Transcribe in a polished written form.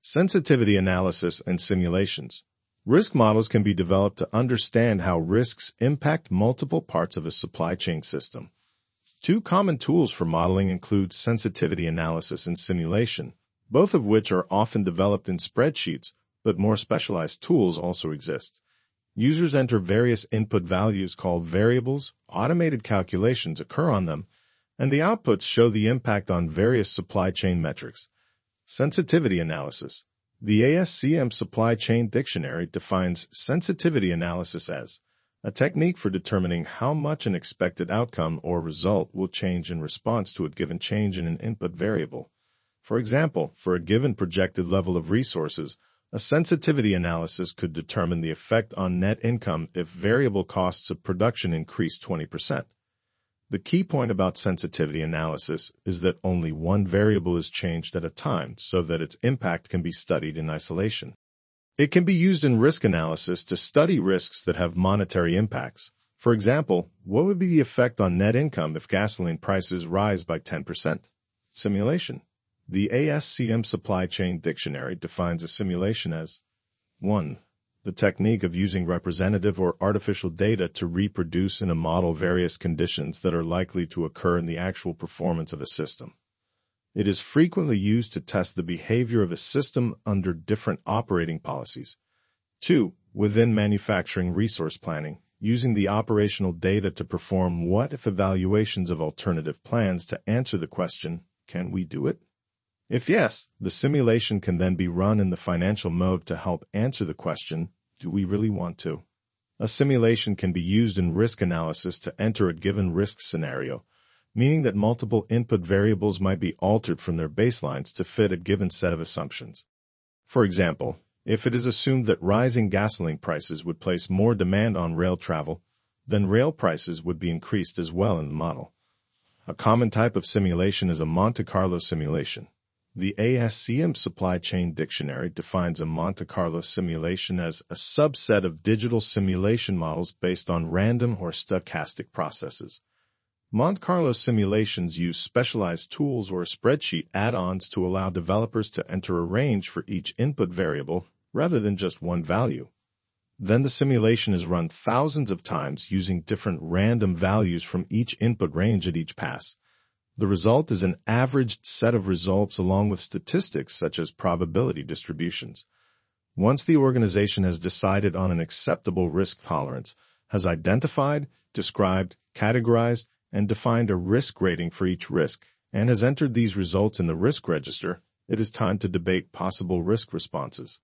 Sensitivity analysis and simulations. Risk models can be developed to understand how risks impact multiple parts of a supply chain system. Two common tools for modeling include sensitivity analysis and simulation, both of which are often developed in spreadsheets, but more specialized tools also exist. Users enter various input values called variables, automated calculations occur on them, and the outputs show the impact on various supply chain metrics. Sensitivity analysis. The ASCM Supply Chain Dictionary defines sensitivity analysis as a technique for determining how much an expected outcome or result will change in response to a given change in an input variable. For example, for a given projected level of resources, a sensitivity analysis could determine the effect on net income if variable costs of production increase 20%. The key point about sensitivity analysis is that only one variable is changed at a time so that its impact can be studied in isolation. It can be used in risk analysis to study risks that have monetary impacts. For example, what would be the effect on net income if gasoline prices rise by 10%? Simulation. The ASCM Supply Chain Dictionary defines a simulation as 1. The technique of using representative or artificial data to reproduce in a model various conditions that are likely to occur in the actual performance of a system. It is frequently used to test the behavior of a system under different operating policies. 2. Within manufacturing resource planning, using the operational data to perform what-if evaluations of alternative plans to answer the question, can we do it? If yes, the simulation can then be run in the financial mode to help answer the question, do we really want to? A simulation can be used in risk analysis to enter a given risk scenario, meaning that multiple input variables might be altered from their baselines to fit a given set of assumptions. For example, if it is assumed that rising gasoline prices would place more demand on rail travel, then rail prices would be increased as well in the model. A common type of simulation is a Monte Carlo simulation. The ASCM Supply Chain Dictionary defines a Monte Carlo simulation as a subset of digital simulation models based on random or stochastic processes. Monte Carlo simulations use specialized tools or spreadsheet add-ons to allow developers to enter a range for each input variable rather than just one value. Then the simulation is run thousands of times using different random values from each input range at each pass. The result is an averaged set of results along with statistics such as probability distributions. Once the organization has decided on an acceptable risk tolerance, has identified, described, categorized, and defined a risk rating for each risk, and has entered these results in the risk register, it is time to debate possible risk responses.